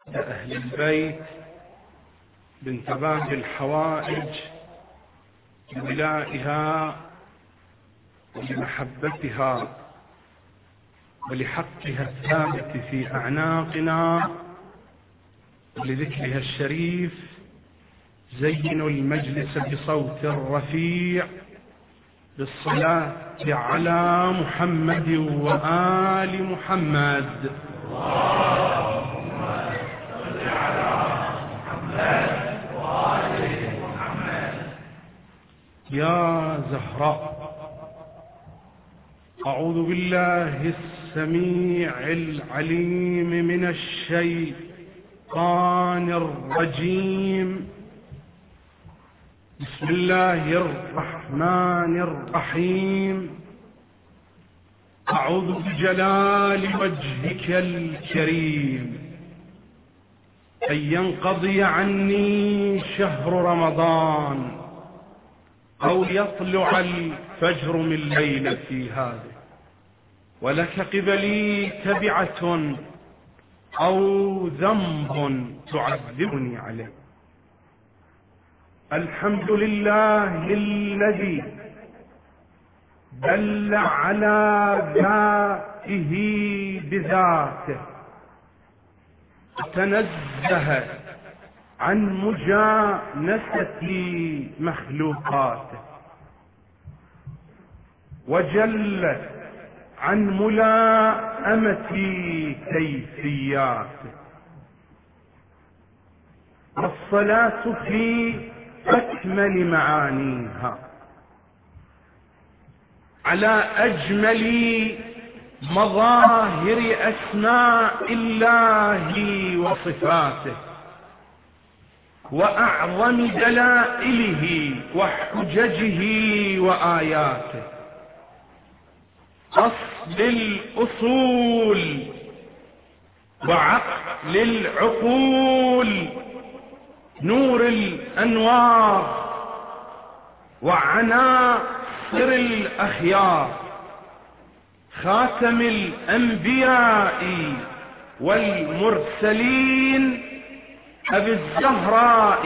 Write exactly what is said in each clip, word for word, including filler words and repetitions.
أهل البيت بانتباه الحوائج لولائها ولمحبتها ولحقها الثابت في أعناقنا ولذكرها الشريف. زينوا المجلس بصوت رفيع بالصلاة على محمد وآل محمد. اللهم صل على محمد وآل محمد. يا زهراء، أعوذ بالله السميع العليم من الشيطان الرجيم. بسم الله الرحمن الرحيم. أعوذ بجلال وجهك الكريم أن ينقضي عني شهر رمضان أو يطلع الفجر من ليلتي هذه، ولك قبلي تبعة أو ذنب تعذبني عليه. الحمد لله الذي دل على ذاته بذاته وتنزه عن مجانسة مخلوقاته، وجل عن ملائمة كيفياته، والصلاة في أكمل معانيها على أجمل مظاهر أسماء الله وصفاته وأعظم دلائله وحججه وآياته، أصل الأصول وعقل العقول، نور الأنوار وعناصر الأخيار، خاتم الأنبياء والمرسلين، أبي الزهراء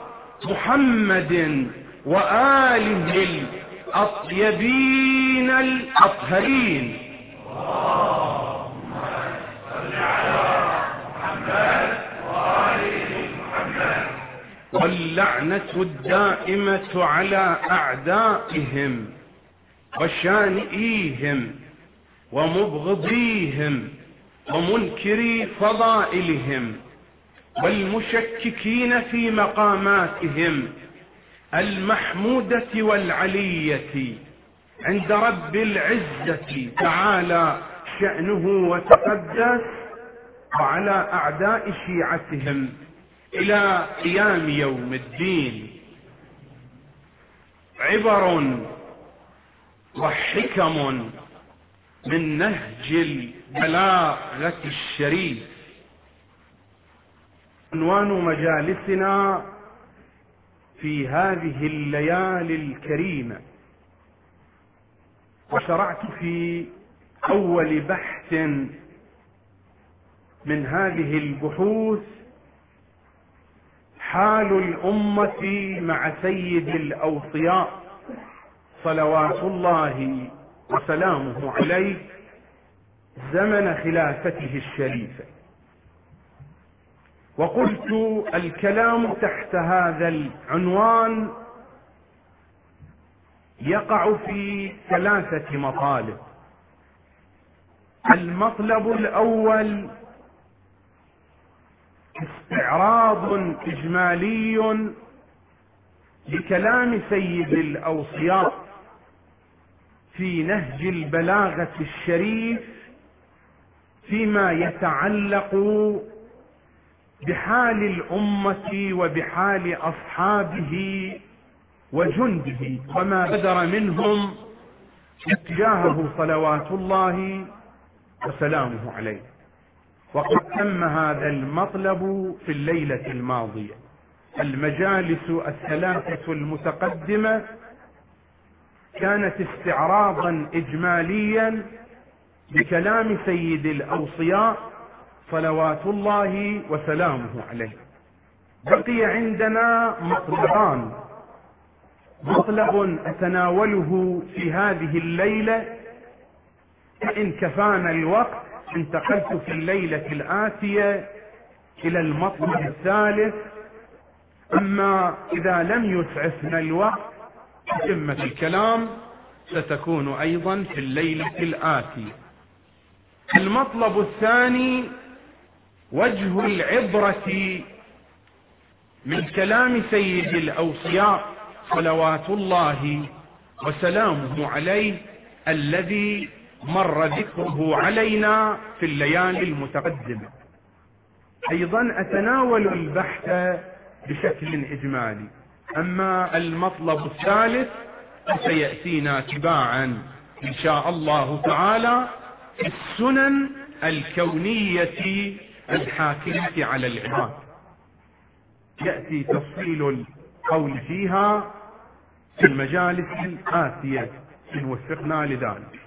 محمد وآله الأطيبين الأطهرين. اللهم صل على محمد وآل محمد. واللعنة الدائمة على أعدائهم وشانئيهم ومبغضيهم ومنكري فضائلهم والمشككين في مقاماتهم المحمودة والعلية عند رب العزة تعالى شأنه وتقدس، وعلى أعداء شيعتهم إلى قيام يوم الدين. عبر وحكم من نهج البلاغة الشريف. عنوان مجالسنا في هذه الليالي الكريمة، وشرعت في أول بحث من هذه البحوث حال الأمة مع سيد الأوصياء صلوات الله وسلامه عليه زمن خلافته الشريفة. وقلت الكلام تحت هذا العنوان يقع في ثلاثة مطالب. المطلب الأول استعراض إجمالي لكلام سيد الأوصياء في نهج البلاغة الشريف فيما يتعلق بحال الأمة وبحال أصحابه وجنده وما بدر منهم اتجاهه صلوات الله وسلامه عليه. وقد تم هذا المطلب في الليلة الماضية. المجالس الثلاثة المتقدمة كانت استعراضا إجماليا بكلام سيد الأوصياء صلوات الله وسلامه عليه. بقي عندنا مطلبان: مطلب أتناوله في هذه الليلة، فإن كفانا الوقت انتقلت في الليلة الآتية إلى المطلب الثالث، أما إذا لم يسعفنا الوقت تتمة الكلام ستكون أيضا في الليلة الآتية. المطلب الثاني وجه العبرة من كلام سيد الأوصياء صلوات الله وسلامه عليه الذي مر ذكره علينا في الليالي المتقدمة. أيضا أتناول البحث بشكل إجمالي، أما المطلب الثالث سيأتينا تباعا إن شاء الله تعالى في السنن الكونية الحاكمة على العباد، يأتي تفصيل القول فيها في المجالس الآتية إن وفقنا لذلك.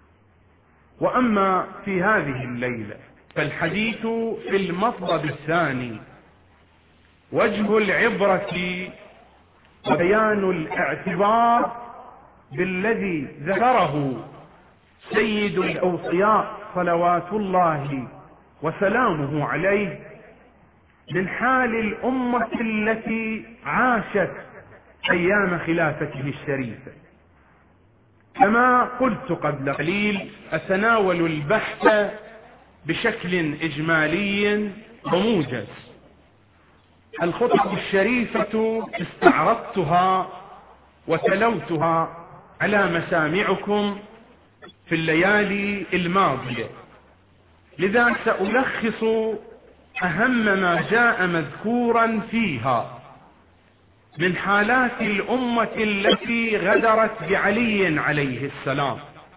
وأما في هذه الليلة فالحديث في المطلب الثاني وجه العبرة وبيان الاعتبار بالذي ذكره سيد الأوصياء صلوات الله وسلامه عليه من حال الأمة التي عاشت أيام خلافته الشريفة. كما قلت قبل قليل أتناول البحث بشكل إجمالي وموجز. الخطب الشريفة استعرضتها وتلوتها على مسامعكم في الليالي الماضية، لذا سألخص أهم ما جاء مذكورا فيها من حالات الأمة التي غدرت بعلي عليه السلام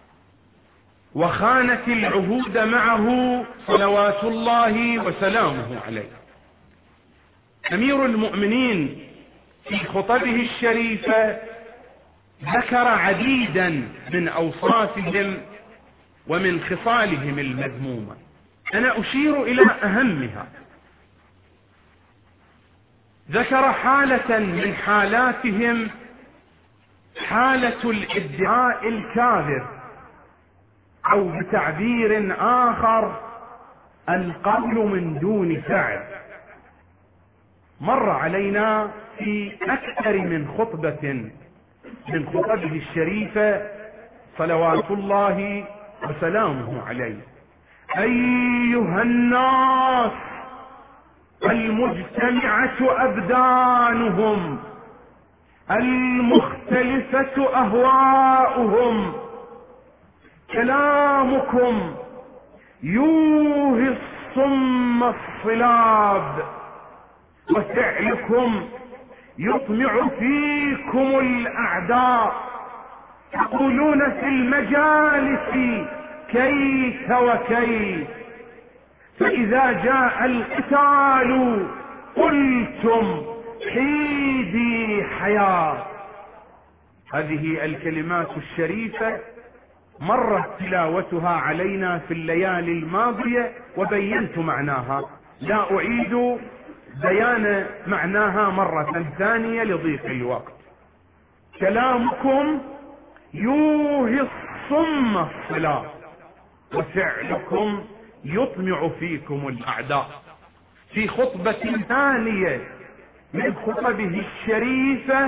وخانت العهود معه صلوات الله وسلامه عليه. أمير المؤمنين في خطبه الشريفة ذكر عديدا من أوصافهم ومن خصالهم المذمومة، أنا أشير إلى أهمها. ذكر حالة من حالاتهم حالة الادعاء الكاذب، أو بتعبير آخر القول من دون فعل. مر علينا في أكثر من خطبة من خطبه الشريفة صلوات الله وسلامه عليه: أيها الناس المجتمعة أبدانهم المختلفة أهواؤهم، كلامكم يوهي الصم الصلاب، وفعلكم يطمع فيكم الأعداء. تقولون في المجالس كيف وكيف، فإذا جاء القتال قلتم حيدي حياة. هذه الكلمات الشريفة مرت تلاوتها علينا في الليالي الماضية وبينت معناها، لا أعيد بيان معناها مرة ثانية لضيق الوقت. كلامكم يوهي الصم الصلاب، وفعلكم يطمع فيكم الأعداء. في خطبة ثانية من خطبه الشريفة: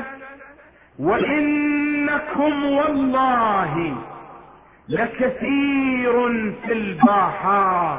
وإنكم والله لكثير في الباحات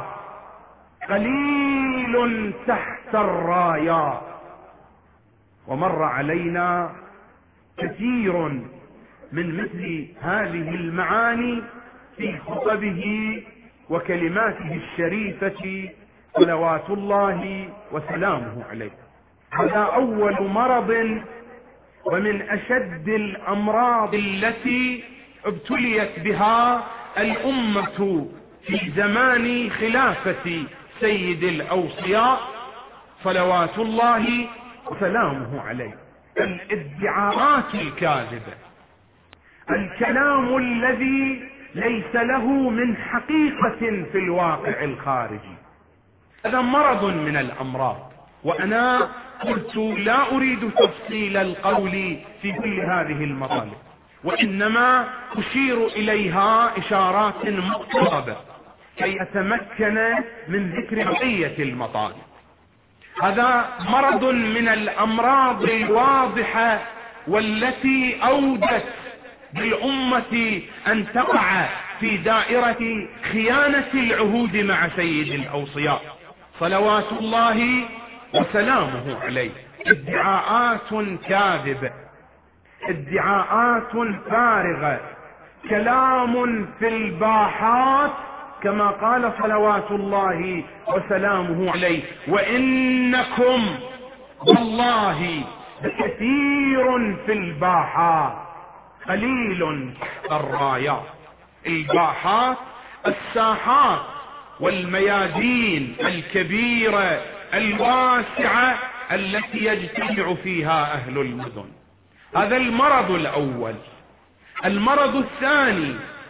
قليل تحت الرايات. ومر علينا كثير من مثل هذه المعاني في خطبه وكلماته الشريفة صلوات الله وسلامه عليه. هذا أول مرض ومن أشد الأمراض التي ابتليت بها الأمة في زمان خلافة سيد الأوصياء صلوات الله وسلامه عليه: الادعاءات الكاذبة، الكلام الذي ليس له من حقيقة في الواقع الخارجي. هذا مرض من الأمراض، وأنا قلت لا أريد تفصيل القول في كل هذه المطالب، وإنما أشير إليها إشارات مقتضبة كي أتمكن من ذكر بقية المطالب. هذا مرض من الأمراض الواضحة والتي أودت بالأمة أن تقع في دائرة خيانة العهود مع سيد الأوصياء صلوات الله وسلامه عليه. ادعاءات كاذبة، ادعاءات فارغة، كلام في الباحات كما قال صلوات الله وسلامه عليه: وإنكم والله كثير في الباحات قليل تحت الرايات. الباحات الساحات والميادين الكبيرة الواسعة التي يجتمع فيها أهل المدن. هذا المرض الأول. المرض الثاني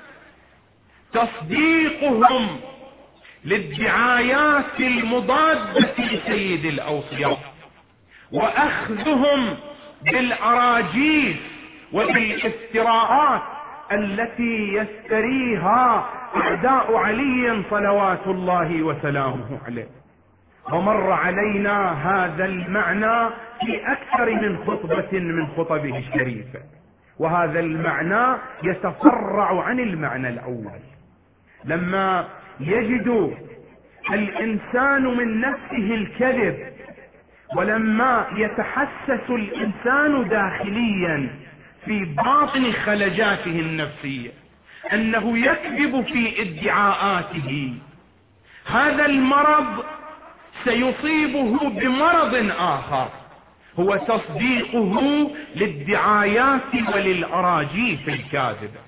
تصديقهم للدعايات المضادة لسيد الأوصياء، وأخذهم بالأراجيف وبالافتراءات التي يفتريها أعداء علي صلوات الله وسلامه عليه. ومر علينا هذا المعنى في أكثر من خطبة من خطبه الشريفة، وهذا المعنى يتفرع عن المعنى الأول. لما يجد الإنسان من نفسه الكذب، ولما يتحسس الإنسان داخليا في باطن خلجاته النفسية أنه يكذب في ادعاءاته، هذا المرض سيصيبه بمرض آخر، هو تصديقه للدعايات وللأراجيف الكاذبة،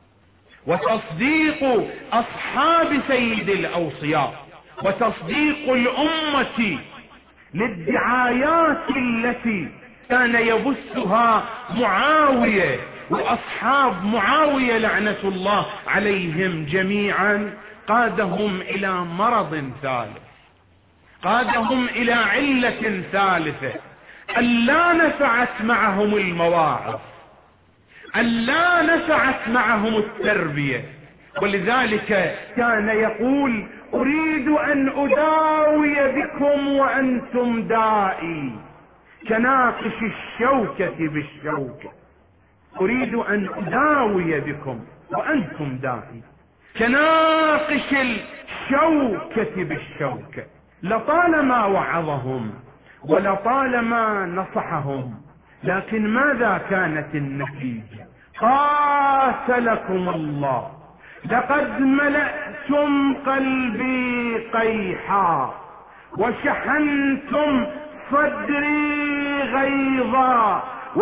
وتصديق أصحاب سيد الأوصياء، وتصديق الأمة للدعايات التي كان يبثها معاوية وأصحاب معاوية لعنة الله عليهم جميعا. قادهم إلى مرض ثالث، قادهم إلى علة ثالثة، ألا نفعت معهم المواعظ، ألا نفعت معهم التربية. ولذلك كان يقول: أريد أن أداوي بكم وأنتم دائي كناقش الشوكة بالشوكة. أريد أن أداوي بكم وأنتم دائي كناقش الشوكة بالشوكة. لطالما وعظهم ولطالما نصحهم، لكن ماذا كانت النتيجة؟ قاتلكم الله، لقد ملأتم قلبي قيحا وشحنتم صدري غيظا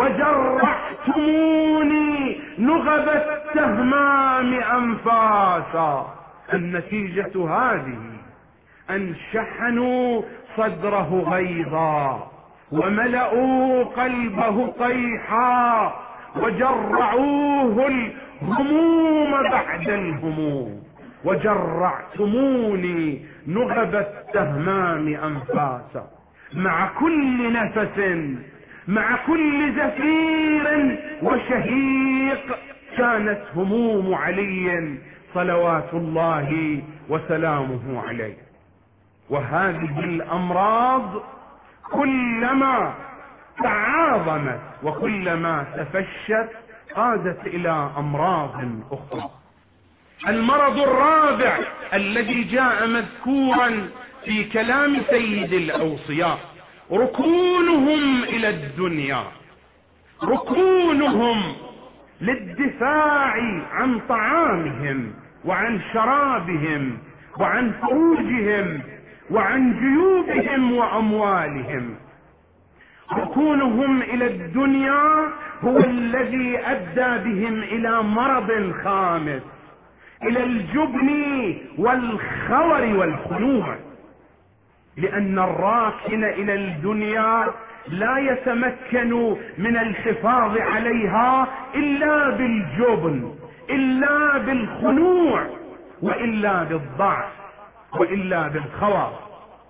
وجرحتموني نغب التهمام أنفاسا. النتيجة هذه، أن شحنوا صدره غيظا وملأوا قلبه قيحا وجرعوه الهموم بعد الهموم، وجرعتموني نغب التهمام أنفاسا. مع كل نفس، مع كل زفير وشهيق كانت هموم علي صلوات الله وسلامه عليه. وهذه الأمراض كلما تعاظمت وكلما تفشت قادت إلى أمراض أخرى. المرض الرابع الذي جاء مذكورا في كلام سيد الأوصياء: ركونهم إلى الدنيا، ركونهم للدفاع عن طعامهم وعن شرابهم وعن فروجهم وعن جيوبهم وأموالهم. ركونهم إلى الدنيا هو الذي أدى بهم إلى مرض خامس، إلى الجبن والخور والخنوع. لأن الراكن إلى الدنيا لا يتمكن من الحفاظ عليها إلا بالجبن، إلا بالخنوع، وإلا بالضعف، وإلا بالخور.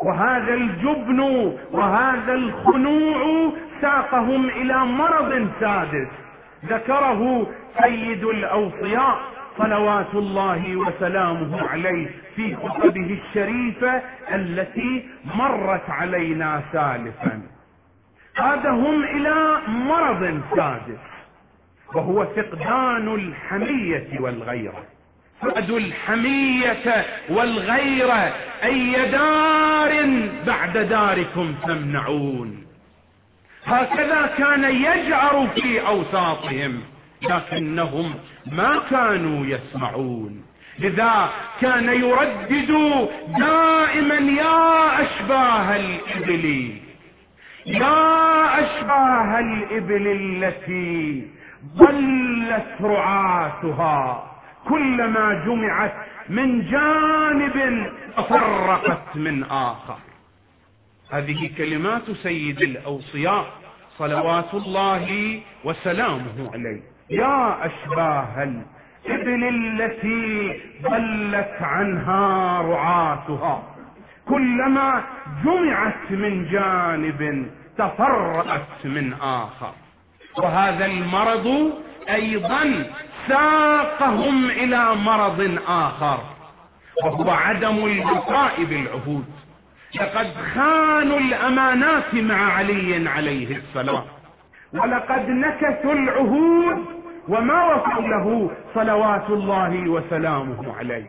وهذا الجبن وهذا الخنوع ساقهم إلى مرض سادس ذكره سيد الأوصياء صلوات الله وسلامه عليه في خطبه الشريفة التي مرت علينا سالفا. قادهم إلى مرض سادس وهو فقدان الحمية والغيرة. فقد الحمية والغيرة أي دار بعد داركم تمنعون. هكذا كان يجأر في أوساطهم لكنهم ما كانوا يسمعون. لذا كان يردد دائما يا أشباه الإبل، يا أشباه الإبل التي ضلت رعاتها كلما جمعت من جانب تفرقت من آخر. هذه كلمات سيد الأوصياء صلوات الله وسلامه عليه. يا أشباه الإبل التي ضلت عنها رعاتها كلما جمعت من جانب تفرقت من آخر. وهذا المرض أيضا ساقهم إلى مرض آخر وهو عدم الوفاء بالعهود. لقد خانوا الأمانات مع علي عليه السلام، ولقد نكثوا العهود وما وفوا له صلوات الله وسلامه عليه.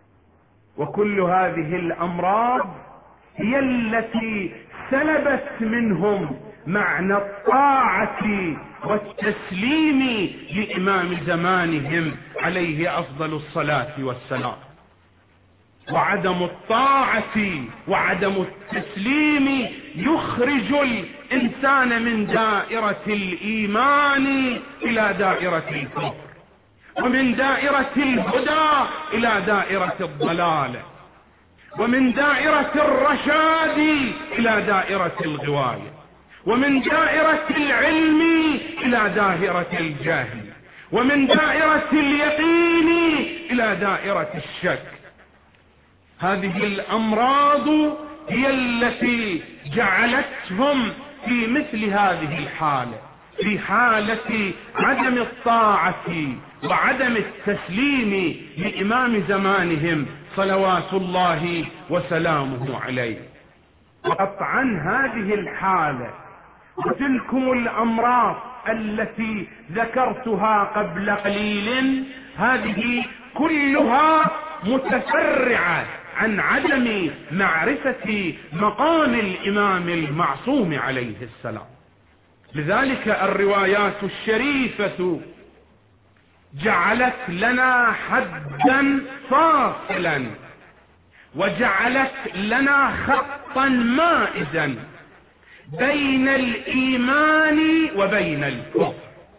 وكل هذه الأمراض هي التي سلبت منهم معنى الطاعة والتسليم لإمام زمانهم عليه أفضل الصلاة والسلام. وعدم الطاعة وعدم التسليم يخرج الإنسان من دائرة الإيمان إلى دائرة الكفر، ومن دائرة الهدى إلى دائرة الضلال، ومن دائرة الرشاد إلى دائرة الغواية، ومن دائرة العلم إلى دائرة الجهل، ومن دائرة اليقين إلى دائرة الشك. هذه الأمراض هي التي جعلتهم في مثل هذه الحالة، في حالة عدم الطاعة وعدم التسليم لإمام زمانهم صلوات الله وسلامه عليه. وقطعا هذه الحالة وتلكم الأمراض التي ذكرتها قبل قليل هذه كلها متفرعة عن عدم معرفة مقام الإمام المعصوم عليه السلام. لذلك الروايات الشريفة جعلت لنا حدا فاصلا وجعلت لنا خطا مائزا بين الإيمان وبين الكفر.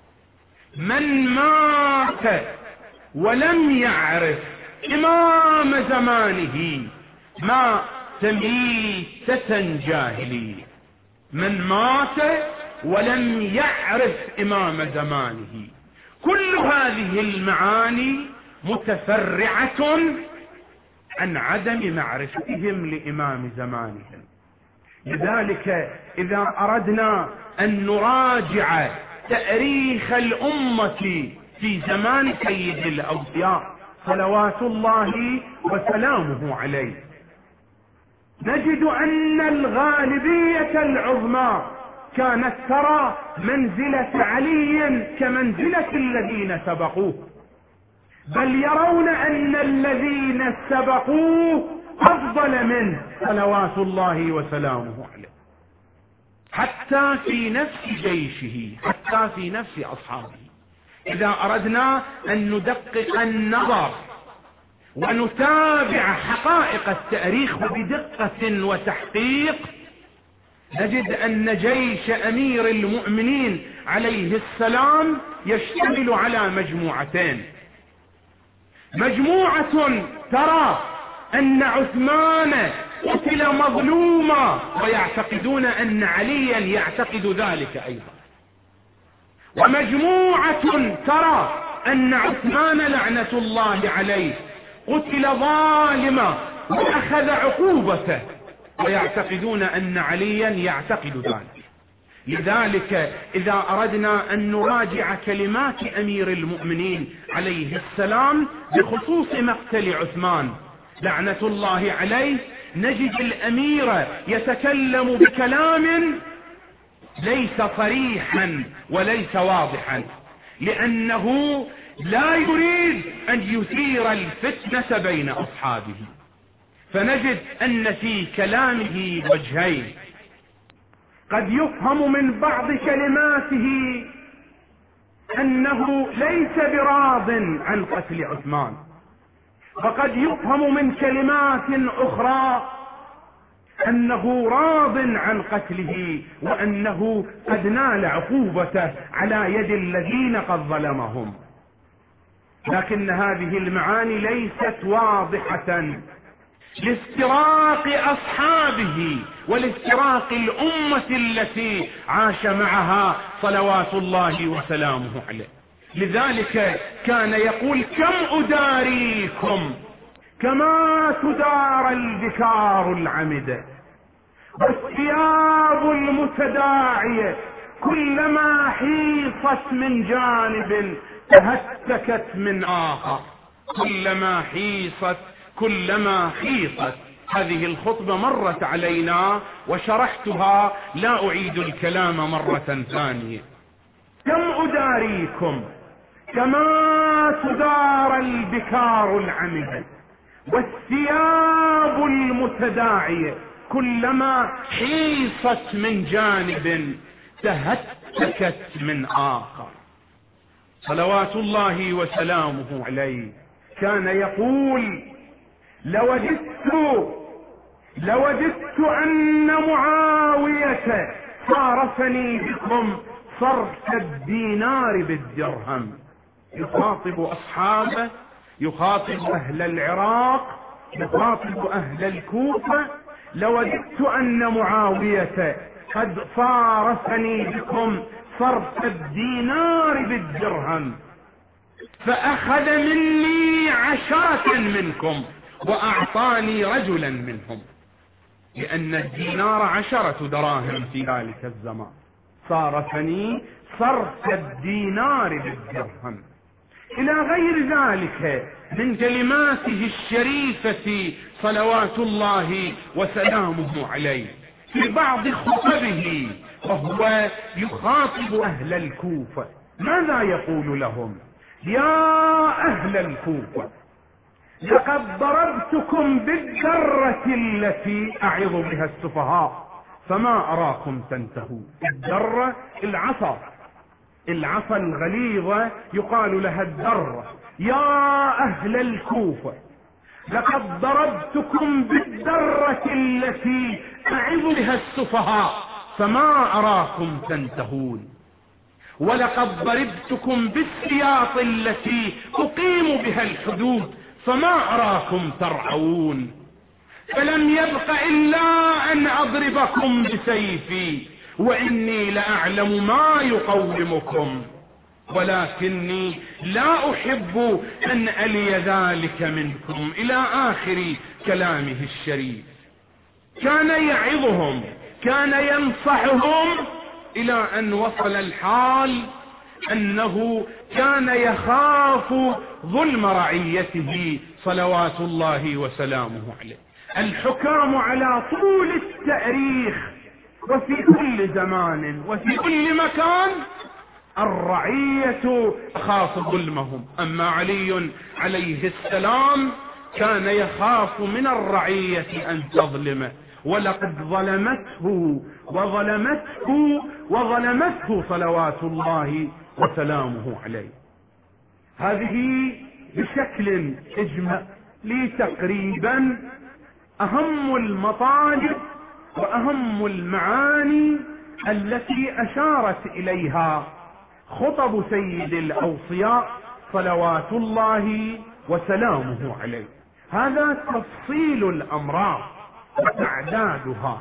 من مات ولم يعرف إمام زمانه مات ميتة جاهلية. من مات ولم يعرف إمام زمانه. كل هذه المعاني متفرعة عن عدم معرفتهم لإمام زمانهم. لذلك إذا أردنا أن نراجع تاريخ الأمة في زمان سيد الأوصياء صلوات الله وسلامه عليه نجد أن الغالبية العظمى كانت ترى منزلة علي كمنزلة الذين سبقوه، بل يرون أن الذين سبقوه أفضل منه صلوات الله وسلامه عليه. حتى في نفس جيشه، حتى في نفس أصحابه. إذا أردنا أن ندقق النظر ونتابع حقائق التاريخ بدقة وتحقيق نجد أن جيش أمير المؤمنين عليه السلام يشتمل على مجموعتين. مجموعة ترى أن عثمان قتل مظلوما ويعتقدون أن عليا يعتقد ذلك أيضا، ومجموعة ترى أن عثمان لعنة الله عليه قتل ظالما وأخذ عقوبته ويعتقدون أن عليا يعتقد ذلك. لذلك إذا أردنا أن نراجع كلمات أمير المؤمنين عليه السلام بخصوص مقتل عثمان لعنة الله عليه، نجد الأمير يتكلم بكلام ليس صريحا وليس واضحا، لأنه لا يريد أن يثير الفتنة بين أصحابه. فنجد أن في كلامه وجهين: قد يفهم من بعض كلماته أنه ليس براض عن قتل عثمان، وقد يفهم من كلمات أخرى أنه راض عن قتله، وأنه قد نال عقوبته على يد الذين قد ظلمهم. لكن هذه المعاني ليست واضحة لافتراق أصحابه ولافتراق الأمة التي عاش معها صلوات الله وسلامه عليه. لذلك كان يقول: كم أداريكم كما تدار البكار العمدة، والثياب المتداعية كلما حيصت من جانب تهتكت من آخر. كلما حيصت كلما حيصت. هذه الخطبة مرت علينا وشرحتها، لا أعيد الكلام مرة ثانية. كم أداريكم كما تدار البكار العمدة، والثياب المتداعية كلما حيصت من جانب تهتكت من آخر. صلوات الله وسلامه عليه كان يقول: لوجدت لوجدت أن معاوية صارفني بكم صرف الدينار بالدرهم. يخاطب أصحابه، يخاطب أهل العراق، يخاطب أهل الكوفة: لوجدت أن معاوية قد صارفني بكم صرف الدينار بالدرهم، فأخذ مني عشرة منكم وأعطاني رجلا منهم، لأن الدينار عشرة دراهم في ذلك الزمان. صارفني صرف الدينار بالدرهم. إلى غير ذلك من كلماته الشريفة صلوات الله وسلامه عليه في بعض خطبه وهو يخاطب أهل الكوفة. ماذا يقول لهم؟ يا أهل الكوفة، لقد ضربتكم بالدرة التي أعظ بها السفهاء فما أراكم تنتهوا. الدرة العصا، العصا الغليظة يقال لها الدرة. يا أهل الكوفة، لقد ضربتكم بالدرة التي أعظ بها السفهاء فما أراكم تنتهون، ولقد ضربتكم بالسياط التي أقيم بها الحدود فما أراكم ترعون، فلم يبق إلا أن أضربكم بسيفي، وإني لأعلم ما يقومكم، ولكني لا أحب أن ألي ذلك منكم، إلى آخر كلامه الشريف. كان يعظهم، كان ينصحهم، إلى أن وصل الحال أنه كان يخاف ظلم رعيته صلوات الله وسلامه عليه. الحكام على طول التاريخ وفي كل زمان وفي كل مكان الرعية تخاف ظلمهم، أما علي عليه السلام كان يخاف من الرعية أن تظلمه، ولقد ظلمته وظلمته وظلمته صلوات الله وسلامه عليه. هذه بشكل إجمالي تقريبا أهم المطالب وأهم المعاني التي أشارت إليها خطب سيد الأوصياء صلوات الله وسلامه عليه. هذا تفصيل الأمراض وتعدادها،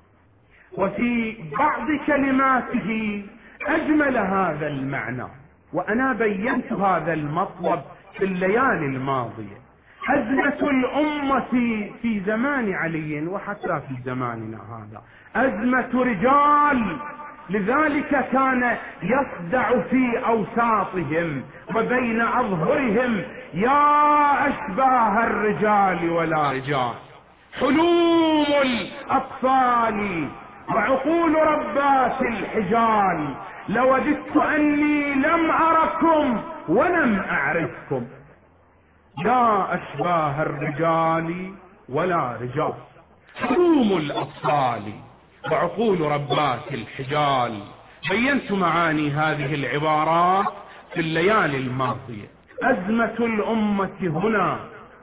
وفي بعض كلماته أجمل هذا المعنى، وأنا بينت هذا المطلب في الليالي الماضية. أزمة الأمة في زمان علي وحتى في زماننا هذا أزمة رجال، لذلك كان يصدع في أوساطهم وبين أظهرهم: يا أشباه الرجال ولا رجال، حلوم الأطفال وعقول ربات الحجال، لوددت أني لم أركم ولم أعرفكم. يا أشباه الرجال ولا رجال، حلوم الأطفال وعقول ربات الحجال. بينت معاني هذه العبارات في الليالي الماضية. أزمة الأمة هنا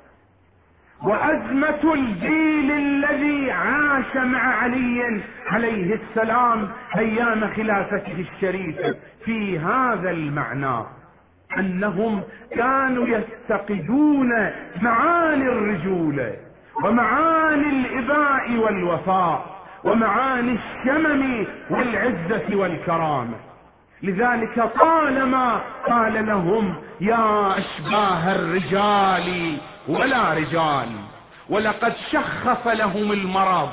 وأزمة الجيل الذي عاش مع علي عليه السلام أيام خلافته الشريفة في هذا المعنى، أنهم كانوا يفتقدون معاني الرجولة ومعاني الإباء والوفاء ومعاني الشمم والعزة والكرامة. لذلك طالما قال لهم: يا أشباه الرجال ولا رجال، ولقد شخص لهم المرض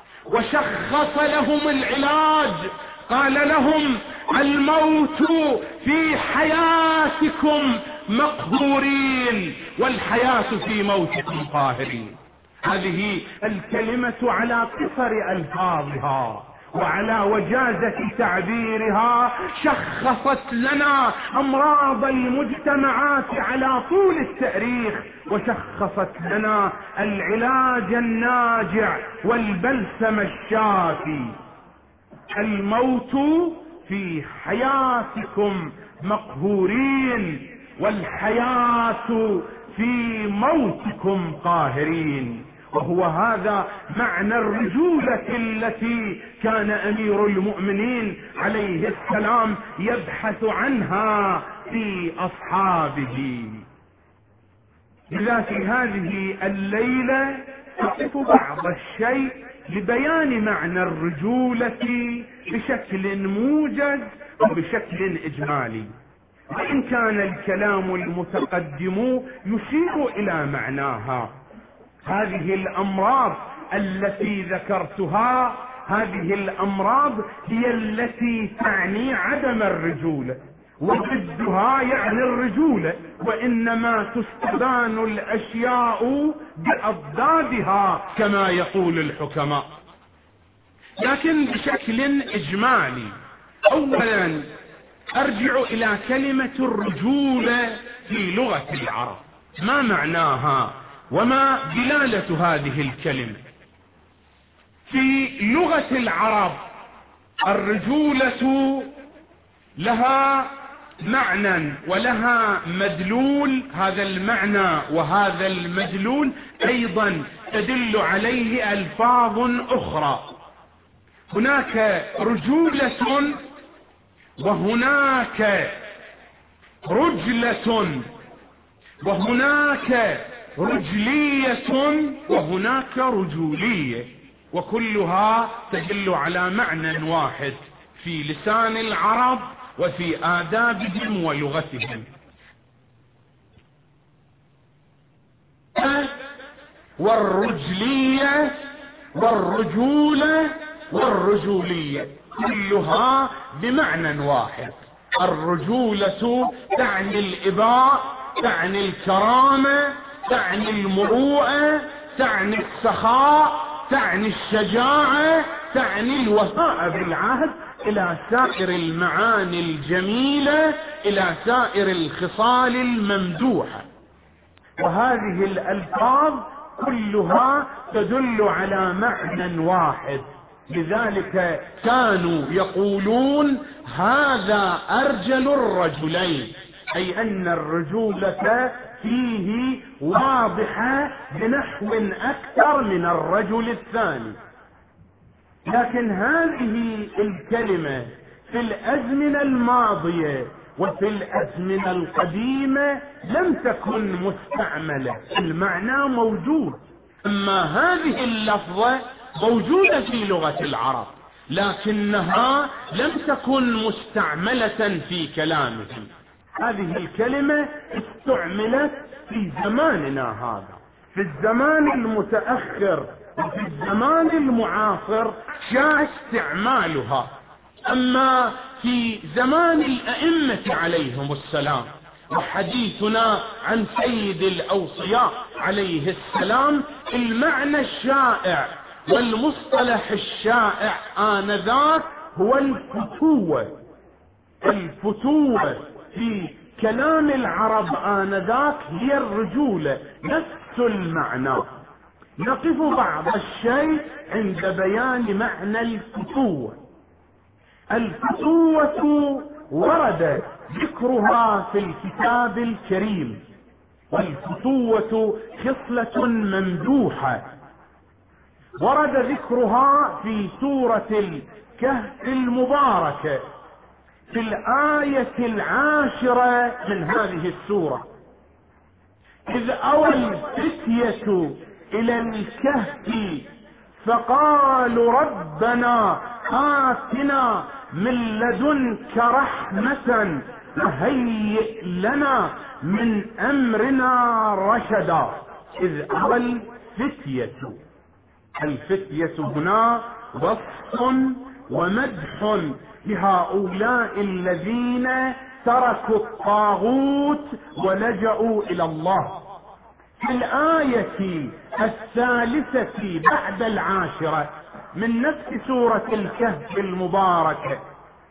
وشخص لهم العلاج. قال لهم: الموت في حياتكم مقهورين والحياة في موتكم قاهرين. هذه الكلمة على قصر ألفاظها وعلى وجازة تعبيرها شخصت لنا أمراض المجتمعات على طول التاريخ، وشخصت لنا العلاج الناجع والبلسم الشافي. الموت في حياتكم مقهورين والحياة في موتكم قاهرين. وهو هذا معنى الرجولة التي كان أمير المؤمنين عليه السلام يبحث عنها في أصحابه. لذا في هذه الليلة أقف بعض الشيء لبيان معنى الرجولة بشكل موجز وبشكل إجمالي، وإن كان الكلام المتقدم يشير إلى معناها. هذه الأمراض التي ذكرتها، هذه الأمراض هي التي تعني عدم الرجولة، وضدها يعني الرجولة، وإنما تستبان الأشياء بأضدادها كما يقول الحكماء. لكن بشكل إجمالي، أولا أرجع إلى كلمة الرجولة في لغة العرب، ما معناها وما دلالة هذه الكلمة؟ في لغة العرب الرجولة لها معنى ولها مدلول، هذا المعنى وهذا المدلول أيضا تدل عليه ألفاظ أخرى. هناك رجولة وهناك رجلة وهناك رجلية وهناك رجولية، وكلها تدل على معنى واحد في لسان العرب وفي آدابهم ولغتهم. والرجلية والرجولة والرجولية كلها بمعنى واحد. الرجولة تعني الإباء، تعني الكرامة، تعني المروءة، تعني السخاء، تعني الشجاعة، تعني الوفاء بالعهد، إلى سائر المعاني الجميلة، إلى سائر الخصال الممدوحة. وهذه الألفاظ كلها تدل على معنى واحد. لذلك كانوا يقولون: هذا أرجل الرجلين، أي أن الرجولة فيه واضحة بنحو أكثر من الرجل الثاني. لكن هذه الكلمة في الأزمنة الماضية وفي الأزمنة القديمة لم تكن مستعملة، المعنى موجود، أما هذه اللفظة موجودة في لغة العرب لكنها لم تكن مستعملة في كلامهم. هذه الكلمة استعملت في زماننا هذا، في الزمان المتأخر وفي الزمان المعاصر شاع استعمالها، أما في زمان الأئمة عليهم السلام وحديثنا عن سيد الأوصياء عليه السلام، المعنى الشائع والمصطلح الشائع آنذاك هو الفتوة. الفتوة في كلام العرب آنذاك هي الرجولة، نفس المعنى. نقف بعض الشيء عند بيان معنى الفتوة. الفتوة ورد ذكرها في الكتاب الكريم، والفتوة خصلة ممدوحة، ورد ذكرها في سورة الكهف المباركة في الآية العاشرة من هذه السورة: إذ أوى الفتية إلى الكهف فقالوا ربنا آتنا من لدنك رحمة وهيئ لنا من أمرنا رشدا. إذ أوى الفتية، الفتية هنا وصف ومدح لهؤلاء الذين تركوا الطاغوت ولجأوا إلى الله. في الآية الثالثة بعد العاشرة من نفس سورة الكهف المباركة: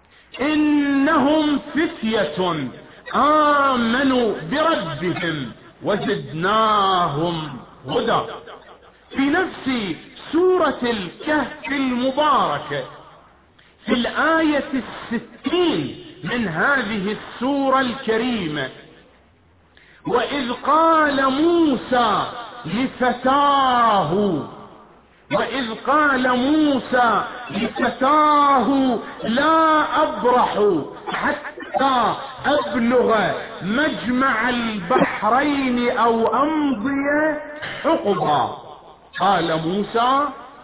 إنهم فتية آمنوا بربهم وزدناهم هدى. في نفس سورة الكهف المباركة في الآية الستين من هذه السورة الكريمة: وإذ قال موسى لفتاه وإذ قال موسى لفتاه لا أبرح حتى أبلغ مجمع البحرين أو أمضي حقبا. قال موسى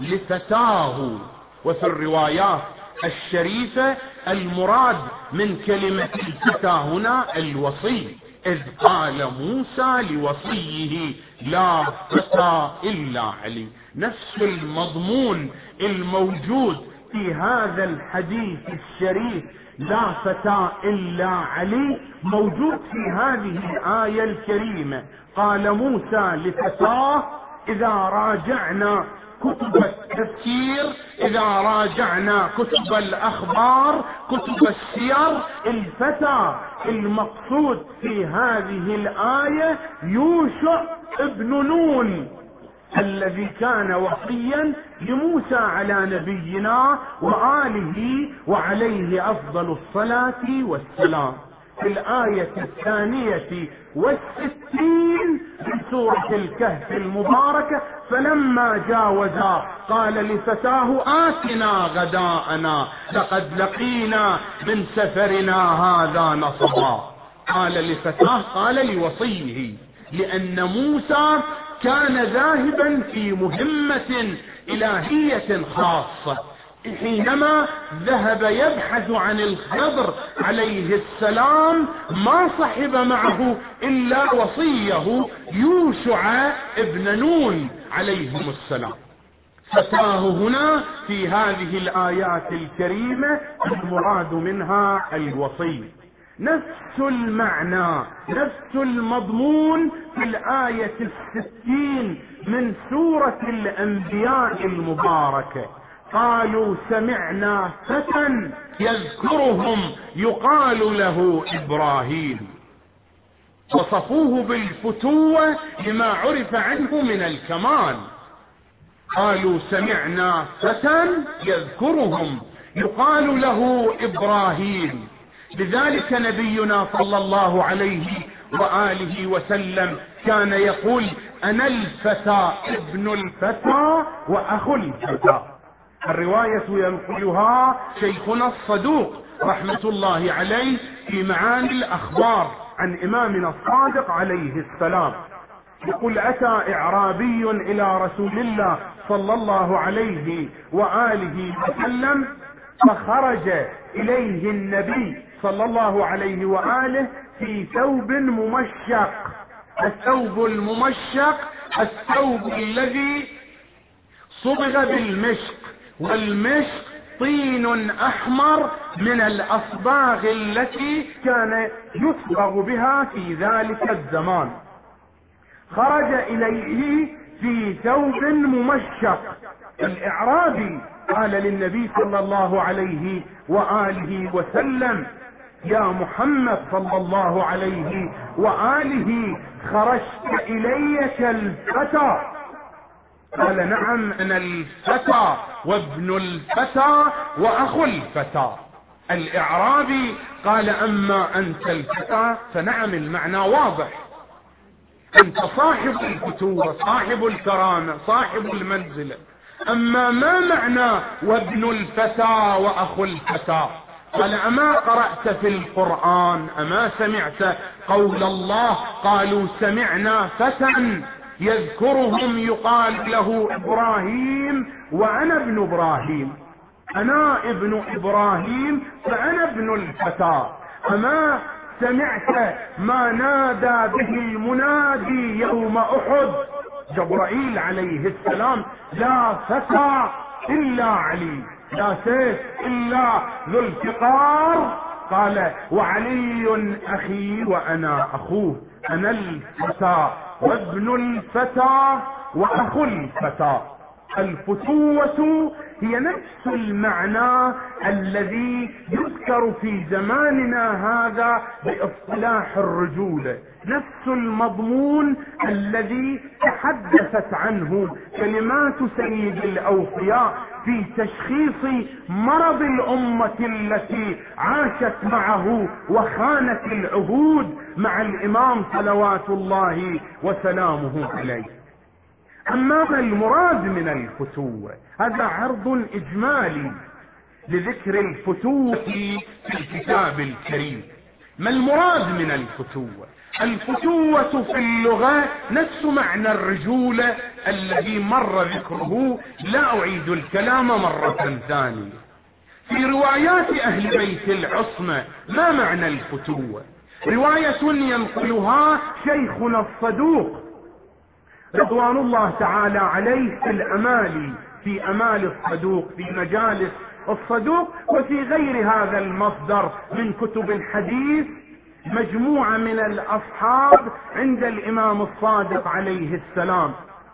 لفتاه. وفي الروايات الشريفة المراد من كلمة الفتى هنا الوصي، إذ قال موسى لوصيه لا فتى إلا علي. نفس المضمون الموجود في هذا الحديث الشريف لا فتى إلا علي موجود في هذه الآية الكريمة. قال موسى لفتاه: إذا راجعنا كتب التفسير، إذا راجعنا كتب الأخبار، كتب السير، الفتى المقصود في هذه الآية يوشع ابن نون الذي كان وصيا لموسى على نبينا وآله وعليه أفضل الصلاة والسلام. في الآية الثانية والستين من سورة الكهف المباركة: فلما جاوزا قال لفتاه آتنا غداءنا لقد لقينا من سفرنا هذا نصبا. قال لفتاه، قال لوصيه، لأن موسى كان ذاهبا في مهمة إلهية خاصة. حينما ذهب يبحث عن الخضر عليه السلام ما صحب معه إلا وصيه يوشع ابن نون عليهم السلام. فتاه هنا في هذه الآيات الكريمة المراد منها الوصي. نفس المعنى نفس المضمون في الآية الستين من سورة الأنبياء المباركة: قالوا سمعنا فتى يذكرهم يقال له إبراهيم. وصفوه بالفتوة لما عرف عنه من الكمال. قالوا سمعنا فتى يذكرهم يقال له إبراهيم. لذلك نبينا صلى الله عليه وآله وسلم كان يقول: أنا الفتى ابن الفتى وأخو الفتى. الرواية ينقلها شيخنا الصدوق رحمة الله عليه في معاني الأخبار عن إمامنا الصادق عليه السلام. يقول: أتى إعرابي إلى رسول الله صلى الله عليه وآله وسلم فخرج إليه النبي صلى الله عليه وآله في ثوب ممشق. الثوب الممشق الثوب الذي صبغ بالمشق، والمشق طين أحمر من الأصباغ التي كان يصبغ بها في ذلك الزمان. خرج إليه في ثوب ممشق. الإعرابي قال للنبي صلى الله عليه وآله وسلم: يا محمد صلى الله عليه وآله، خرجت إلي كالفتى؟ قال: نعم، أنا الفتى وابن الفتى وأخو الفتى. الإعرابي قال: أما أنت الفتى فنعم، المعنى واضح، أنت صاحب الفتوة، صاحب الكرامة، صاحب المنزلة. أما ما معنى وابن الفتى وأخو الفتى؟ قال: أما قرأت في القرآن، أما سمعت قول الله: قالوا سمعنا فتى يذكرهم يقال له إبراهيم وأنا ابن إبراهيم، أنا ابن إبراهيم فأنا ابن الفتى. أما سمعت ما نادى به المنادي يوم أحد جبرائيل عليه السلام: لا فتى إلا علي، لا سيف إلا ذو الفقار. قال: وعلي أخي وأنا أخوه، أنا الفتى وابن الفتى وأخو الفتى. الفتوة هي نفس المعنى الذي يذكر في زماننا هذا باصطلاح الرجولة، نفس المضمون الذي تحدثت عنه كلمات سيد الأوفياء في تشخيص مرض الأمة التي عاشت معه وخانت العهود مع الإمام صلوات الله وسلامه عليه. أما ما المراد من الفتوة؟ هذا عرض إجمالي لذكر الفتوة في الكتاب الكريم. ما المراد من الفتوة؟ الفتوة في اللغة نفس معنى الرجولة الذي مر ذكره، لا أعيد الكلام مرة ثانية. في روايات أهل بيت العصمة ما معنى الفتوة؟ رواية ينقلها شيخنا الصدوق رضوان الله تعالى عليه في الأمالي، في أمال الصدوق، في مجالس الصدوق، وفي غير هذا المصدر من كتب الحديث، مجموعة من الأصحاب عند الإمام الصادق عليه السلام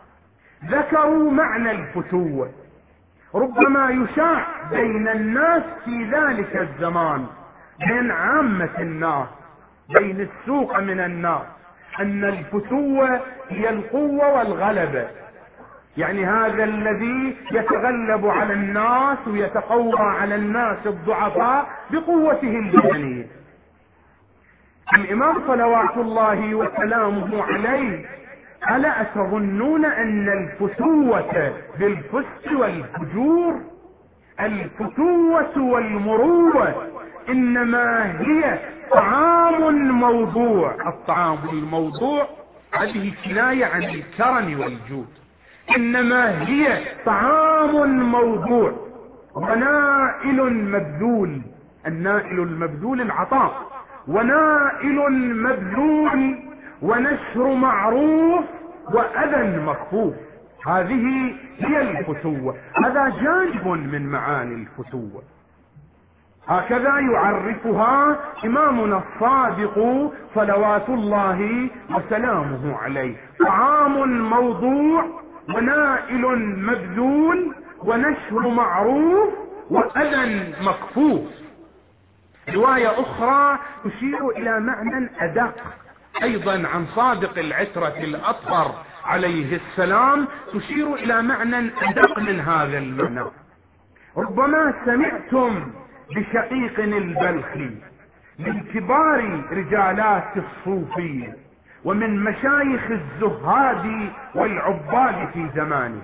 ذكروا معنى الفتوة. ربما يشاع بين الناس في ذلك الزمان، بين عامة الناس، بين السوق من الناس، أن الفتوة هي القوة والغلبة، يعني هذا الذي يتغلب على الناس ويتقوى على الناس الضعفاء بقوته البدنية. الإمام صلوات الله وسلامه عليه: ألا أتظنون أن الفتوة بالفسق والفجور؟ الفتوة والمروة إنما هي طعام موضوع. الطعام الموضوع هذه كناية عن الكرم والجود. إنما هي طعام موضوع ونائل مبذول. النائل المبذول العطاء، ونائل مبذول ونشر معروف وأذى مخفوف. هذه هي الفتوة، هذا جانب من معاني الفتوة. هكذا يعرفها إمامنا الصادق صلوات الله وسلامه عليه: طعام موضوع ونائل مبذول ونشر معروف وأذى مكفوف. رواية أخرى تشير إلى معنى أدق أيضا عن صادق العترة الأطهر عليه السلام، تشير إلى معنى أدق من هذا المعنى. ربما سمعتم بشقيق البلخي من كبار رجالات الصوفية ومن مشايخ الزهاد والعباد في زمانه،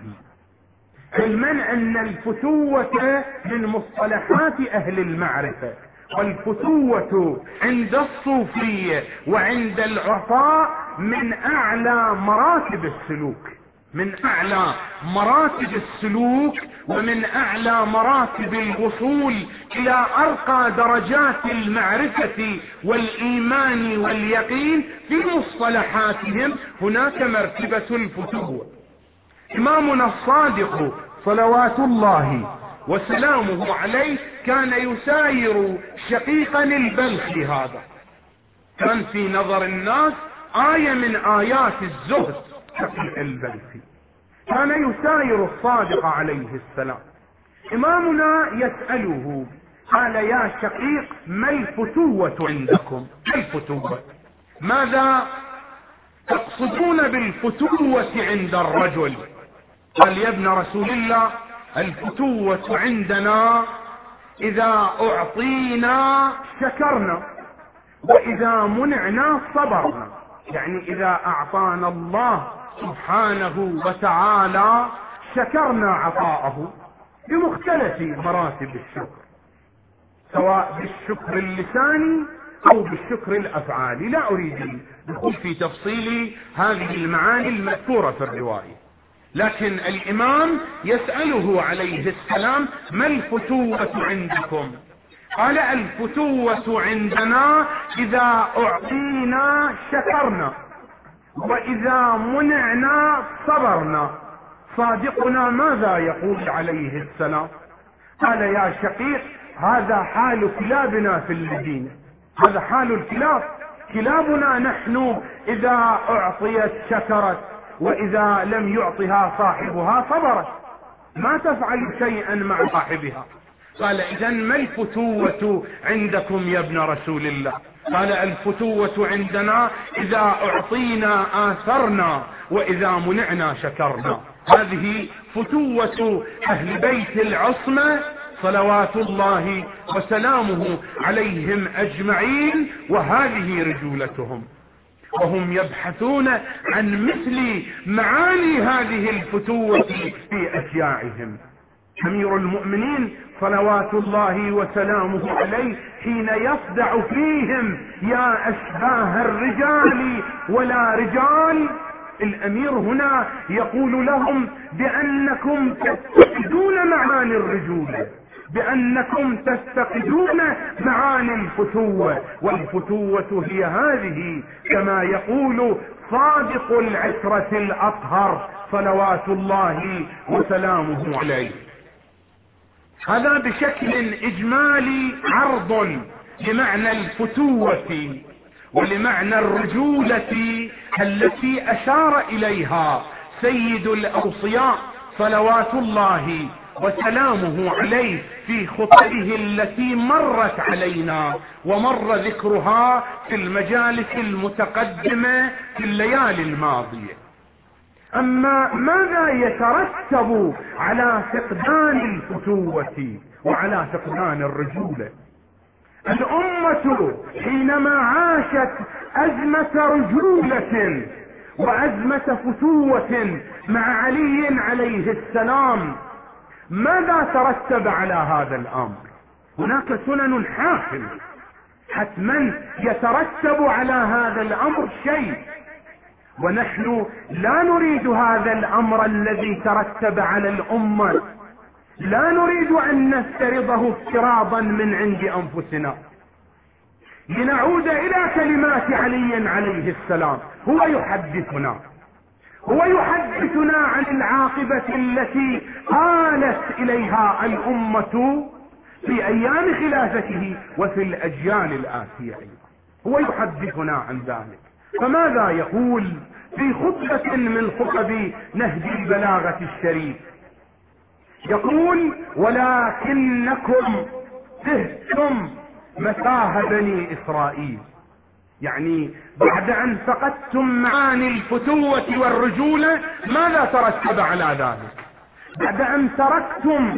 علما أن الفتوة من مصطلحات أهل المعرفة، والفتوة عند الصوفية وعند العطاء من أعلى مراتب السلوك، من أعلى مراتب السلوك ومن أعلى مراتب الوصول إلى أرقى درجات المعرفة والإيمان واليقين في مصطلحاتهم هناك مرتبة الفتوة. إمامنا الصادق صلوات الله وسلامه عليه كان يساير شقيقا البلخي، هذا كان في نظر الناس آية من آيات الزهد. شقيق البلخي كان يساير الصادق عليه السلام. إمامنا يسأله قال: يا شقيق ما الفتوة عندكم؟ ما الفتوة؟ ماذا تقصدون بالفتوة عند الرجل؟ قال: يا ابن رسول الله، الفتوة عندنا إذا أعطينا شكرنا وإذا منعنا صبرنا. يعني إذا أعطانا الله سبحانه وتعالى شكرنا عطاءه بمختلف مراتب الشكر، سواء بالشكر اللساني أو بالشكر الأفعالي. لا أريد الدخول في تفصيل هذه المعاني المذكورة في الرواية، لكن الإمام يسأله عليه السلام: ما الفتوة عندكم؟ قال: الفتوة عندنا إذا أعطينا شكرنا وإذا منعنا صبرنا. صادقنا ماذا يقول عليه السلام؟ قال: يا شقيق، هذا حال كلابنا في المدينة، هذا حال الكلاب. كلابنا نحن إذا أعطيت شكرت وإذا لم يعطها صاحبها صبرت، ما تفعل شيئا مع صاحبها. قال: إذن ما الفتوة عندكم يا ابن رسول الله؟ قال: الفتوة عندنا إذا أعطينا آثرنا وإذا منعنا شكرنا. هذه فتوة أهل بيت العصمة صلوات الله وسلامه عليهم أجمعين، وهذه رجولتهم، وهم يبحثون عن مثل معاني هذه الفتوة في أشياعهم. أمير المؤمنين صلوات الله وسلامه عليه حين يصدع فيهم: يا أشباه الرجال ولا رجال، الأمير هنا يقول لهم بأنكم تفتقدون معاني الرجولة، بأنكم تفتقدون معاني الفتوة، والفتوة هي هذه كما يقول صادق العترة الأطهر صلوات الله وسلامه عليه. هذا بشكل إجمالي عرض لمعنى الفتوة ولمعنى الرجولة التي أشار إليها سيد الأوصياء صلوات الله وسلامه عليه في خطبه التي مرت علينا ومر ذكرها في المجالس المتقدمة في الليالي الماضية. أما ماذا يترتب على فقدان الفتوة وعلى فقدان الرجولة؟ الأمة حينما عاشت أزمة رجولة وأزمة فتوة مع علي عليه السلام، ماذا ترتب على هذا الأمر؟ هناك سنن حاكمة، حتما يترتب على هذا الأمر شيء، ونحن لا نريد هذا الأمر الذي ترتب على الأمة، لا نريد أن نفترضه افتراضا من عند أنفسنا. لنعود إلى كلمات علي عليه السلام، هو يحدثنا هو يحدثنا عن العاقبة التي آلت إليها الأمة في أيام خلافته وفي الأجيال الآتية، هو يحدثنا عن ذلك. فماذا يقول في خطبة من خطب نهج البلاغة الشريف؟ يقول: ولكنكم تهتم متاهة بني إسرائيل. يعني بعد أن فقدتم معاني الفتوة والرجولة ماذا ترتب على ذلك؟ بعد أن تركتم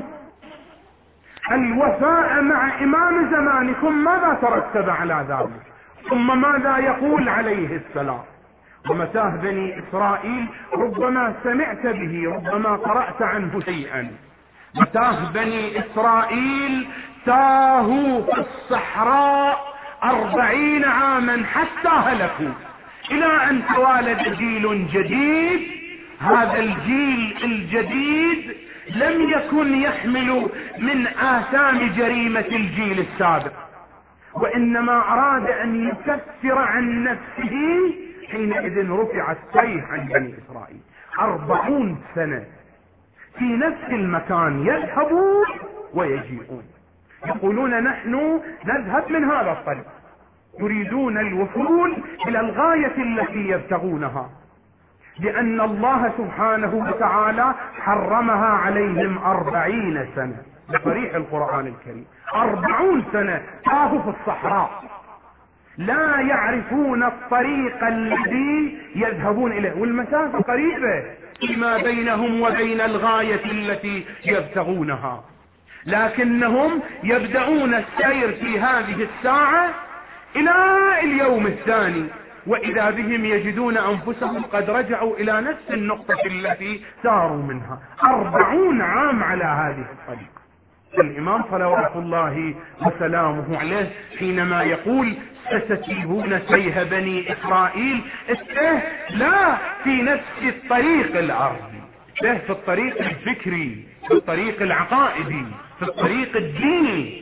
الوفاء مع إمام زمانكم ماذا ترتب على ذلك؟ ثم ماذا يقول عليه السلام؟ ومتاه بني إسرائيل ربما سمعت به، ربما قرأت عنه شيئا. متاه بني إسرائيل تاهوا في الصحراء أربعين عاما حتى هلكوا، إلى أن توالد جيل جديد هذا الجيل الجديد لم يكن يحمل من آثام جريمة الجيل السابق، وإنما أراد أن يكفر عن نفسه. حينئذ رفع السيف عن بني إسرائيل. أربعون سنة في نفس المكان يذهبون ويجيئون، يقولون نحن نذهب من هذا الطريق، يريدون الوصول إلى الغاية التي يبتغونها، لأن الله سبحانه وتعالى حرمها عليهم أربعين سنة بصريح القرآن الكريم. أربعون سنة تاهوا في الصحراء لا يعرفون الطريق الذي يذهبون إليه، والمسافة قريبة فيما بينهم وبين الغاية التي يبتغونها، لكنهم يبدأون السير في هذه الساعة إلى اليوم الثاني، وإذا بهم يجدون أنفسهم قد رجعوا إلى نفس النقطة التي ساروا منها. أربعون عام على هذه الطريقة. الإمام صلوات الله وسلامه عليه حينما يقول ستتيهون تيه بني إسرائيل، التيه لا في نفس الطريق الأرضي، التيه في الطريق الفكري، في الطريق العقائدي، في الطريق الديني.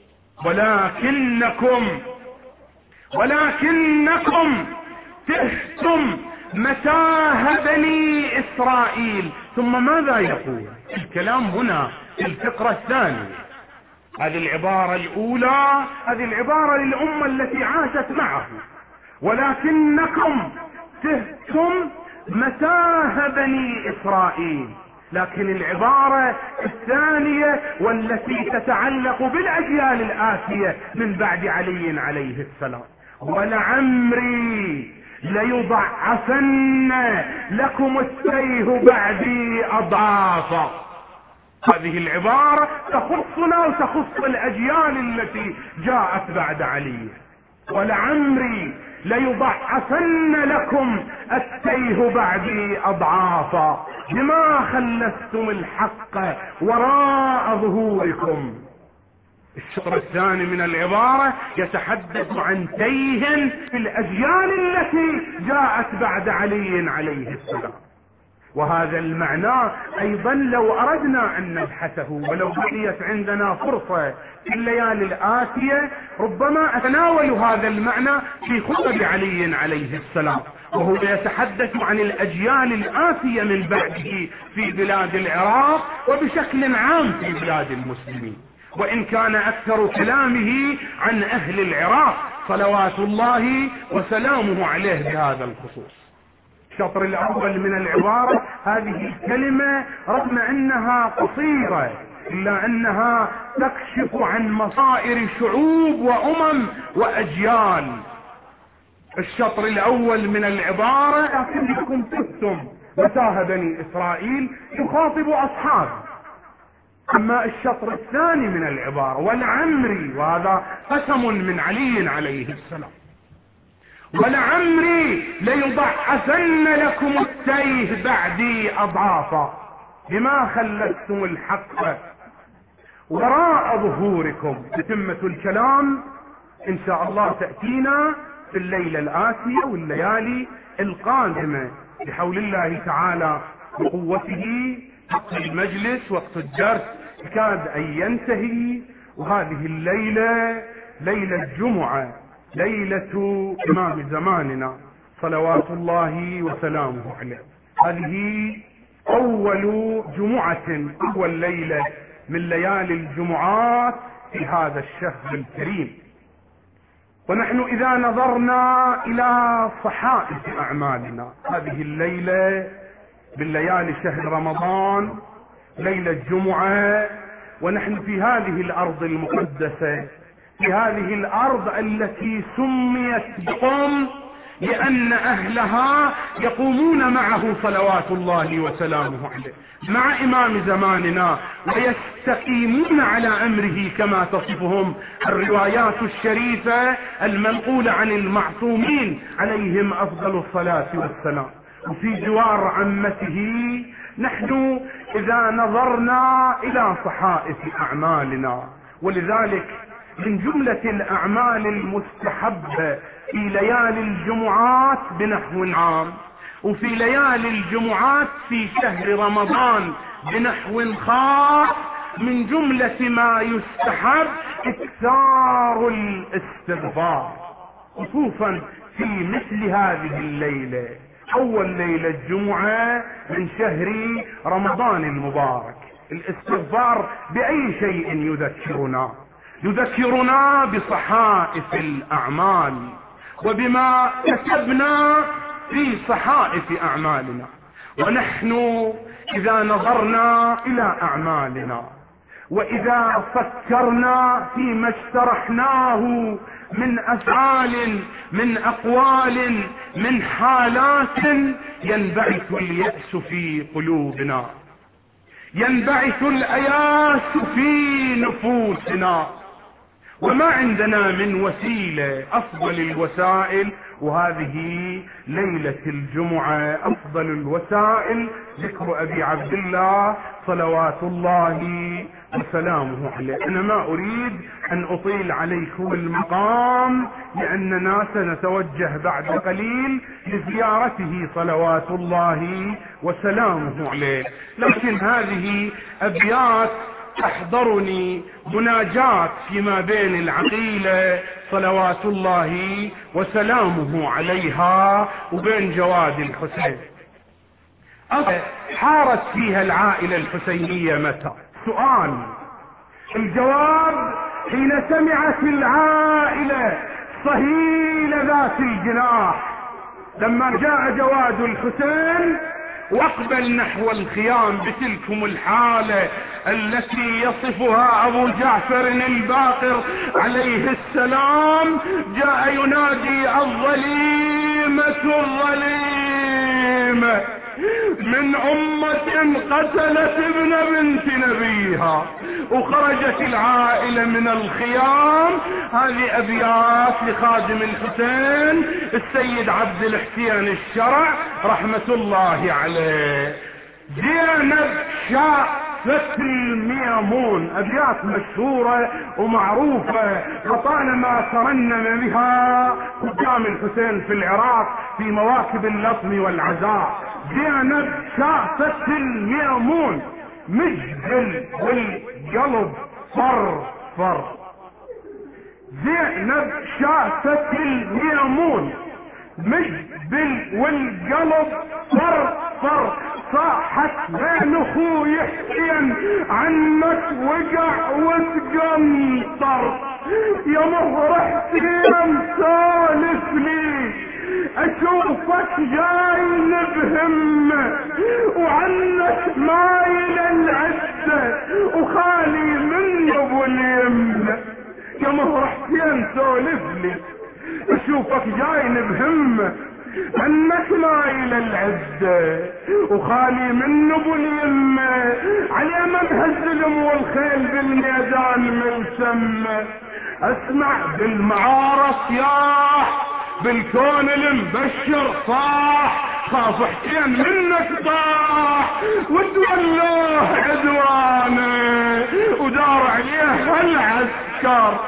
ولكنكم ولكنكم تهتم متاه بني إسرائيل. ثم ماذا يقول؟ الكلام هنا في الفقرة الثانية. هذه العبارة الأولى هذه العبارة للأمة التي عاشت معه، ولكنكم تهتم متاه بني إسرائيل. لكن العبارة الثانية والتي تتعلق بالأجيال الآتية من بعد علي عليه السلام، ولعمري ليضعفن لكم التيه بعدي أضعافا. هذه العبارة تخصنا وتخص الأجيال التي جاءت بعد علي. ولعمري ليضعفن لكم التيه بعدي أضعافا بما خلفتم الحق وراء ظهوركم. الشطر الثاني من العبارة يتحدث عن تيه في الأجيال التي جاءت بعد علي عليه السلام. وهذا المعنى أيضا لو أردنا أن نبحثه، ولو بقيت عندنا فرصة في الليالي الآتية ربما أتناول هذا المعنى في خطب علي عليه السلام، وهو يتحدث عن الأجيال الآتية من بعده في بلاد العراق وبشكل عام في بلاد المسلمين، وإن كان أكثر كلامه عن أهل العراق صلوات الله وسلامه عليه بهذا الخصوص. الشطر الأول من العبارة هذه الكلمة رغم أنها قصيرة إلا أنها تكشف عن مصائر شعوب وأمم وأجيال. الشطر الأول من العبارة لكنكم تهتم متاه بني إسرائيل يخاطب أصحابه. أما الشطر الثاني من العبارة ولعمري، وهذا قسم من علي عليه السلام، ولعمري ليضعفن لكم التيه بعدي أضعافا بما خلفتم الحق وراء ظهوركم. تتمة الكلام إن شاء الله تأتينا في الليلة الآتية والليالي القادمة بحول الله تعالى وقوته. وقت المجلس وقت الدرس كاد أن ينتهي، وهذه الليلة ليلة الجمعة، ليلة إمام زماننا صلوات الله وسلامه عليه. هذه أول جمعة، أول ليلة من ليالي الجمعات في هذا الشهر الكريم. ونحن إذا نظرنا إلى صحائف أعمالنا هذه الليلة بالليالي شهر رمضان، ليلة الجمعة، ونحن في هذه الأرض المقدسة، في هذه الأرض التي سميت بقم لأن أهلها يقومون معه صلوات الله وسلامه عليه مع إمام زماننا ويستقيمون على أمره كما تصفهم الروايات الشريفة المنقولة عن المعصومين عليهم أفضل الصلاة والسلام. وفي جوار عمته نحن إذا نظرنا إلى صحائف أعمالنا، ولذلك من جملة الأعمال المستحبة في ليالي الجمعات بنحو عام وفي ليالي الجمعات في شهر رمضان بنحو خاص من جملة ما يستحب اكثار الاستغفار، خصوصا في مثل هذه الليلة، اول ليلة الجمعة من شهر رمضان المبارك. الاستغفار باي شيء يذكرنا؟ يذكرنا بصحائف الاعمال وبما كتبنا في صحائف اعمالنا. ونحن اذا نظرنا الى اعمالنا واذا فكرنا فيما اشترحناه من افعال من اقوال من حالات، ينبعث اليأس في قلوبنا، ينبعث الاياس في نفوسنا، وما عندنا من وسيلة. افضل الوسائل، وهذه ليلة الجمعة افضل الوسائل، ذكر ابي عبد الله صلوات الله وسلامه عليه. انا ما اريد ان اطيل عليكم المقام لاننا سنتوجه بعد قليل لزيارته صلوات الله وسلامه عليه، لكن هذه ابيات تحضرني مناجاة فيما بين العقيلة صلوات الله وسلامه عليها وبين جواد الحسين. حارت فيها العائلة الحسينية متى؟ سؤال. الجواب حين سمعت العائلة صهيل ذات الجناح لما جاء جواد الحسين واقبل نحو الخيام بتلكم الحالة التي يصفها ابو جعفر الباقر عليه السلام. جاء ينادي: الظليمة الظليمة من امة قتلت ابن بنت نبيها. وخرجت العائلة من الخيام. هذه ابيات لخادم الحسين السيد عبد الحسين الشرع رحمة الله عليه. زينب شافت الميمون، ابيات مشهورة ومعروفة وطالما ترنم بها قدام الحسين في العراق في مواكب اللطم والعزاء. زينب شافت الميمون مجدل والقلب فر فر. زينب شافت الميمون مجدل والقلب فر فر. صاحت بين اخوي حسين عنك وقع وتقنطر. يا مهر حسين سالف لي اشوفك جاي بهمة وعنك مايل العزة وخالي من ابو اليمنة. يا مهر حسين سالف لي اشوفك جاي بهمة عنك مايل العزة وخالي من ابو اليمة. على ما الظلم والخيل بالميدان من سمة. اسمع بالمعارف صياح بالكون المبشر صاح. خاف حسين منك طاح وتولاه عدوانه ودار عليه هالعسكر.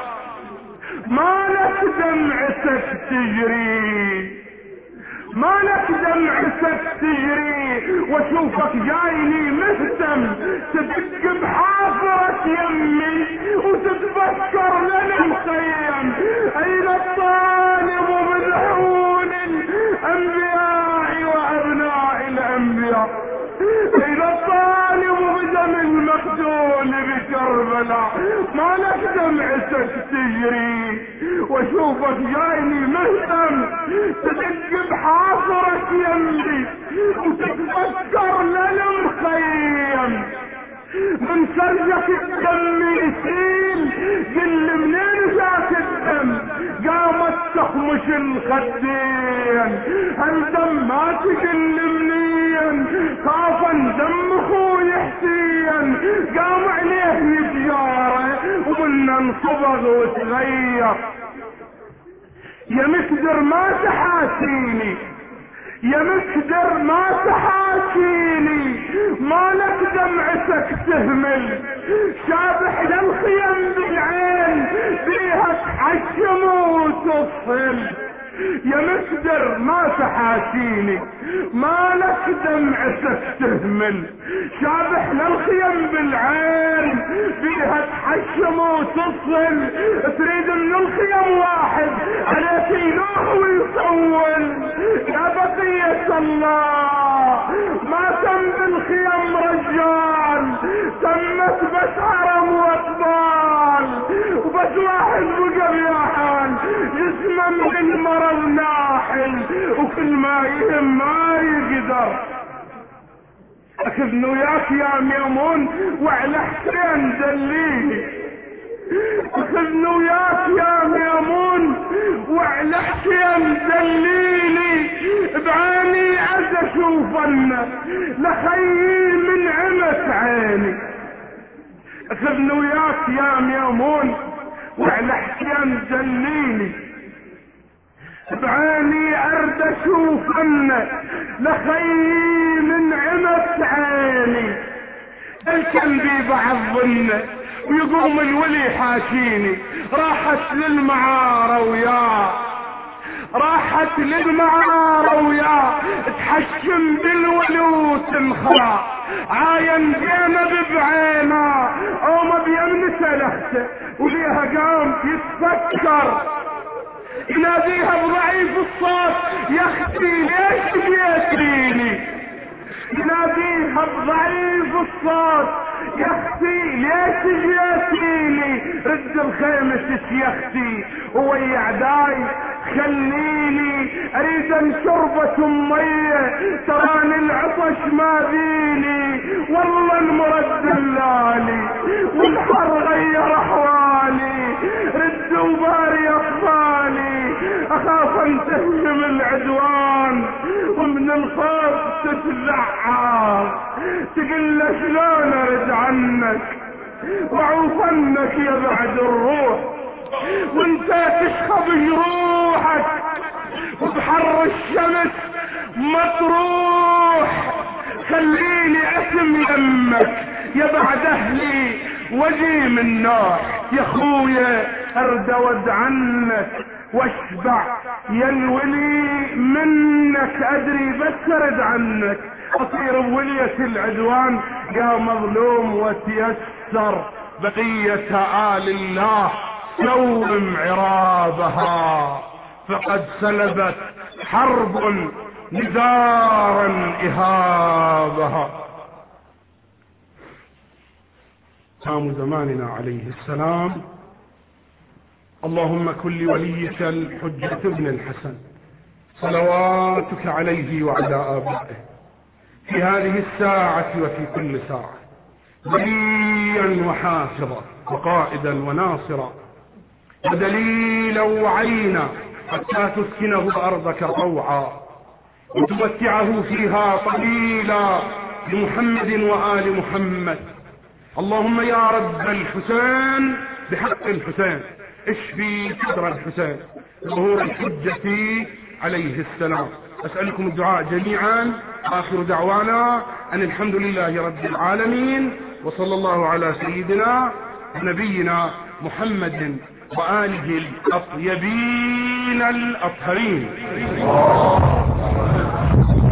مالك دمعتك تجري مالك دمعتك تجري واشوفك جايني مهتم تدق بحافرة يمي وتتفكر للمخيم. اين الطالب بدعون الانبياء وابناء الانبياء؟ اين الطالب بدم المقتول بكربلاء؟ مالك دمعتك تجري واشوفك جايني مهتم تدق بحافرة يمي وتتفكر للمخيم. من سرجك الدم يسيل قل منين جاك الدم؟ قامت تخمش الخدين هالدم ما تقل منين. خافا دم اخوي حسين قام عليه يتجاره ومنا انصبغ وتغير. يا مقدر ما تحاسيني يا مقدر ما تحاكيني. مالك دمعتك تهمل شابح للخيم بالعين بيها تحشم وتصل. يا مقدر ما تحاسيني، ما لك دمعتك تهمل، شابح للخيم بالعين فيها تحشم وتصل، تريد من الخيم واحد عليك ينوح ويصول. يا بقية الله ما تم بالخيم رجال، تمت بس عرم واطبال، وبس واحد بقى بياحان جسمه من المرض ناحل، وكل ما يهم ما يقدر. اخذني وياك يا ميمون وعلى حسين دليلي، اخذني وياك يا ميمون وعلى حسين دليلي، بعيني عز اشوفن لخيي من عمت عيني. اخذني وياك يا ميمون وعلى حسين دليلي، بعيني ارد اشوفن لخيي من عمت عيني. الكلبي بعض ظنه ويقوم الولي حاشيني، راحت للمعارة وياه، راحت للمعارة وياه، تحشم بالولي وتنخرع، عاين زينب بعينه او ما بيمن سلخته، وليها قام يتفكر يناديها بضعيف الصوت، يا اختي ليش جيتيني؟ يناديها بضعيف الصوت، يا اختي ليش جيتيني؟ رد الخيمة يا اختي ويا عداي، خليني اريد ان شربة مية، تراني العطش ما ذيني، والله المرد اللالي والحر غير احوالي، رد وباري اطفالي، اخاف ان تهجم العدوان، ومن الخوف تتزعر، تقول له شلون ارد عنك وعوفنك يا بعد الروح، وانت تشخب جروحك وبحر الشمس مطروح، خليني اسم يمك يا بعد اهلي وجي من نار، يا خويا اردود عنك واشبع يا الولي منك، ادري بس ارد عنك اصير بولية العدوان، يا مظلوم وتيسر بقية آل الله سوم عرابها، فقد سلبت حرب نزارا إهابها. سام زماننا عليه السلام. اللهم كن لوليك الحجة ابن الحسن صلواتك عليه وعلى آبائه في هذه الساعة وفي كل ساعة، وليا وحافظا وقائدا وناصرا ودليلا وعينا، حتى تسكنه أرضك طوعا وتمتعه فيها طويلا لمحمد وآل محمد. اللهم يا رب الحسين بحق الحسين اشفي صدر الحسين ظهور الحجة عليه السلام. أسألكم الدعاء جميعا. آخر دعوانا أن الحمد لله رب العالمين، وصلى الله على سيدنا نبينا محمد وآله الأطيبين الأطهرين.